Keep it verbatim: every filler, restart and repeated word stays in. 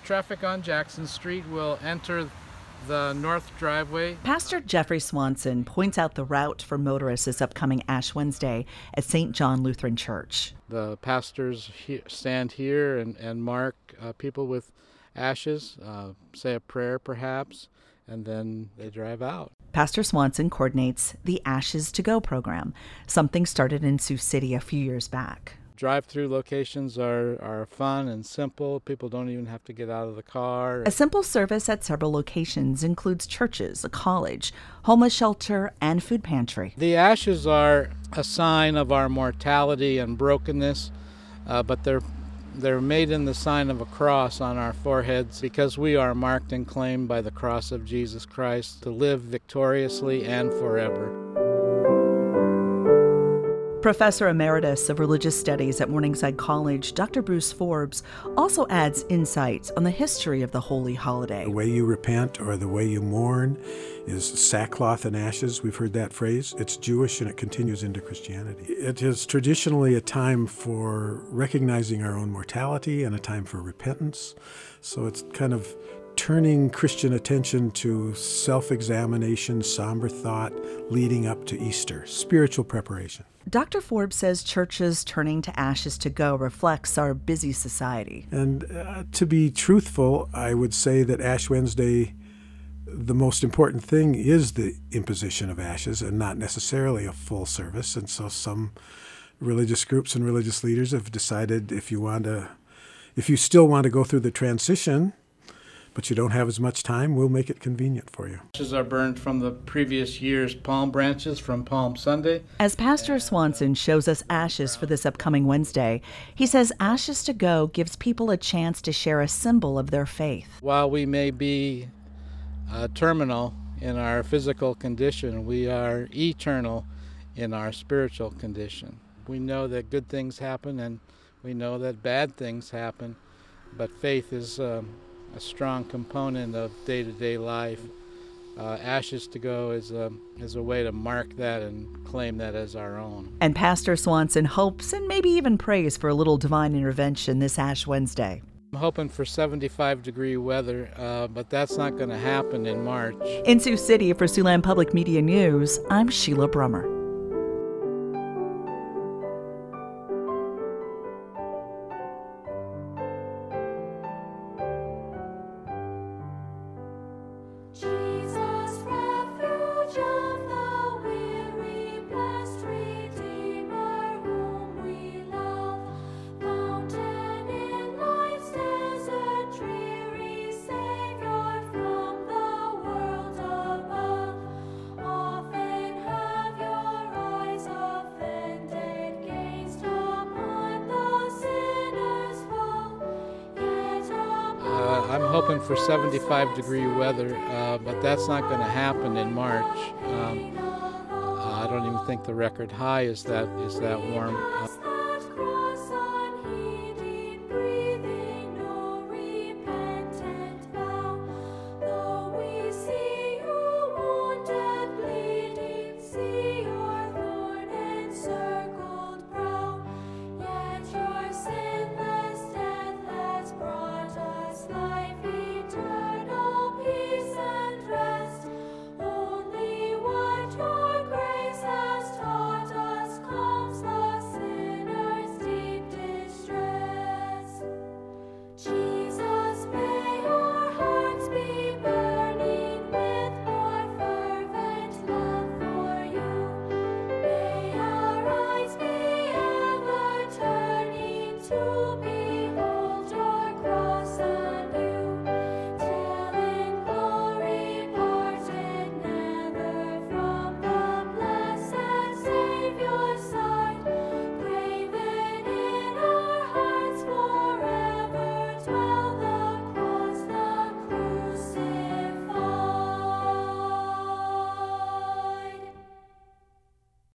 traffic on Jackson Street will enter the north driveway. Pastor Jeffrey Swanson points out the route for motorists this upcoming Ash Wednesday at Saint John Lutheran Church. The pastors he- stand here and, and mark uh, people with ashes, uh, say a prayer perhaps, and then they drive out. Pastor Swanson coordinates the Ashes to Go program, something started in Sioux City a few years back. Drive-through locations are, are fun and simple. People don't even have to get out of the car. A simple service at several locations includes churches, a college, homeless shelter, and food pantry. The ashes are a sign of our mortality and brokenness, uh, but they're they're made in the sign of a cross on our foreheads because we are marked and claimed by the cross of Jesus Christ to live victoriously and forever. Professor Emeritus of Religious Studies at Morningside College, Doctor Bruce Forbes, also adds insights on the history of the holy holiday. The way you repent or the way you mourn is sackcloth and ashes. We've heard that phrase. It's Jewish and it continues into Christianity. It is traditionally a time for recognizing our own mortality and a time for repentance. So it's kind of turning Christian attention to self-examination, somber thought, leading up to Easter, spiritual preparation. Doctor Forbes says churches turning to Ashes to Go reflects our busy society. And uh, to be truthful, I would say that Ash Wednesday, the most important thing is the imposition of ashes and not necessarily a full service. And so some religious groups and religious leaders have decided if you want to, if you still want to go through the transition, but you don't have as much time, we'll make it convenient for you. Ashes are burned from the previous year's palm branches from Palm Sunday. As Pastor Swanson shows us ashes for this upcoming Wednesday, he says Ashes to Go gives people a chance to share a symbol of their faith. While we may be uh, terminal in our physical condition, we are eternal in our spiritual condition. We know that good things happen and we know that bad things happen, but faith is um, a strong component of day-to-day life. Uh, Ashes to Go is a, is a way to mark that and claim that as our own. And Pastor Swanson hopes and maybe even prays for a little divine intervention this Ash Wednesday. I'm hoping for seventy-five degree weather, uh, but that's not going to happen in March. In Sioux City for Siouxland Public Media News, I'm Sheila Brummer. I'm hoping for seventy-five degree weather, uh, but that's not going to happen in March. Um, uh, I don't even think the record high is that is that warm. Uh,